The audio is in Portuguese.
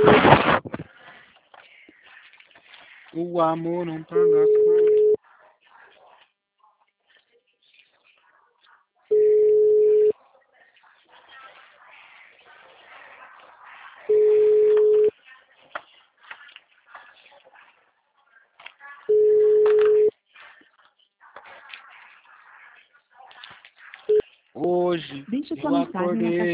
O amor não paga as contas. Hoje Deixe sua eu mensagem na acordei.